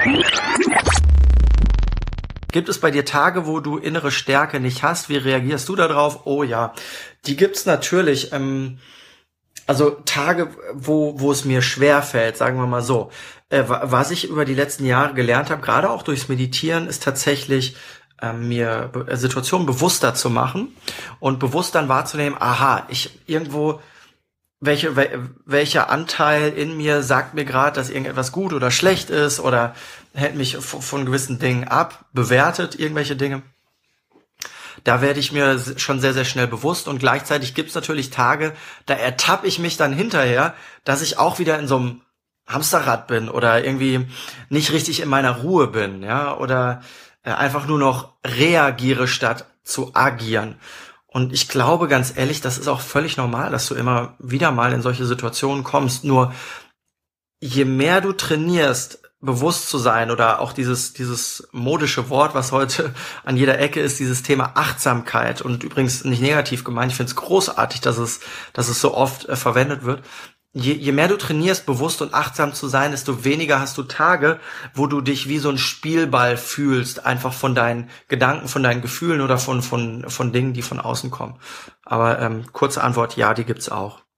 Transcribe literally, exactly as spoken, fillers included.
Gibt es bei dir Tage, wo du innere Stärke nicht hast? Wie reagierst du darauf? Oh ja, die gibt's natürlich. Ähm, also Tage, wo wo es mir schwer fällt, sagen wir mal so. Äh, was ich über die letzten Jahre gelernt habe, gerade auch durchs Meditieren, ist tatsächlich äh, mir Be- Situationen bewusster zu machen und bewusst dann wahrzunehmen, aha, ich irgendwo welche wel, welcher Anteil in mir sagt mir gerade, dass irgendetwas gut oder schlecht ist oder hält mich v- von gewissen Dingen ab, bewertet irgendwelche Dinge. Da werde ich mir s- schon sehr, sehr schnell bewusst und gleichzeitig gibt's natürlich Tage, da ertappe ich mich dann hinterher, dass ich auch wieder in so einem Hamsterrad bin oder irgendwie nicht richtig in meiner Ruhe bin, ja, oder äh, einfach nur noch reagiere statt zu agieren. Und ich glaube ganz ehrlich, das ist auch völlig normal, dass du immer wieder mal in solche Situationen kommst. Nur je mehr du trainierst, bewusst zu sein oder auch dieses dieses modische Wort, was heute an jeder Ecke ist, dieses Thema Achtsamkeit und übrigens nicht negativ gemeint, ich finde es großartig, dass es dass es so oft äh, verwendet wird. Je, je mehr du trainierst, bewusst und achtsam zu sein, desto weniger hast du Tage, wo du dich wie so ein Spielball fühlst, einfach von deinen Gedanken, von deinen Gefühlen oder von von von Dingen, die von außen kommen. Aber ähm, kurze Antwort, ja, die gibt's auch.